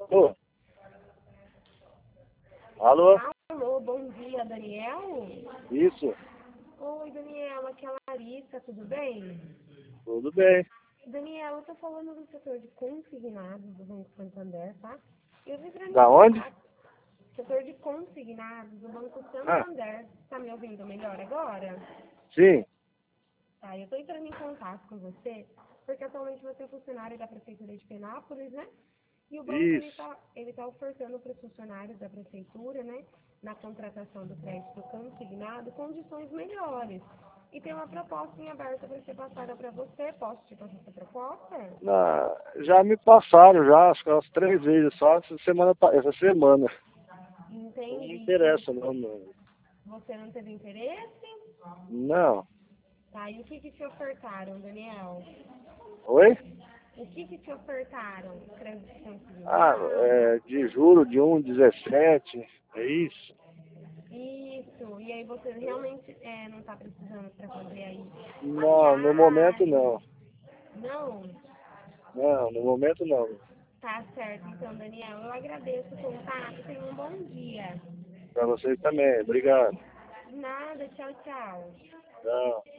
Alô? Alô? Alô, bom dia, Daniel? Isso, Oi, Daniel, aqui é a Larissa, tudo bem? tudo bem. Daniel, eu tô falando do setor de consignados do Banco Santander, tá? Eu vim entrando em Da onde? contato. Setor de consignados do Banco Ah, Santander. Tá me ouvindo melhor agora? sim. Tá, eu tô entrando em contato com você, porque atualmente você é funcionário da Prefeitura de Penápolis, né? E o banco, ele Isso. tá, ele tá ofertando para os funcionários da Prefeitura, né, na contratação do crédito consignado, condições melhores. E tem uma proposta em aberto para ser passada para você. Posso te passar essa proposta? Já me passaram, já, acho que umas 3 vezes só, essa semana. Não me Entendi. E interessa, não, não. você não teve interesse? Não. Tá, e o que te ofertaram, Daniel? Oi? O que te ofertaram? Crédito Ah, consignado? de juro de 1,17, é isso? Isso. E aí você realmente não está precisando para fazer aí uma Não, no momento viagem? não. Não? Não, no momento não. Tá certo, então, Daniel. Eu agradeço o contato. Tenha um bom dia. Pra vocês também, obrigado. Nada, tchau, tchau. Tchau.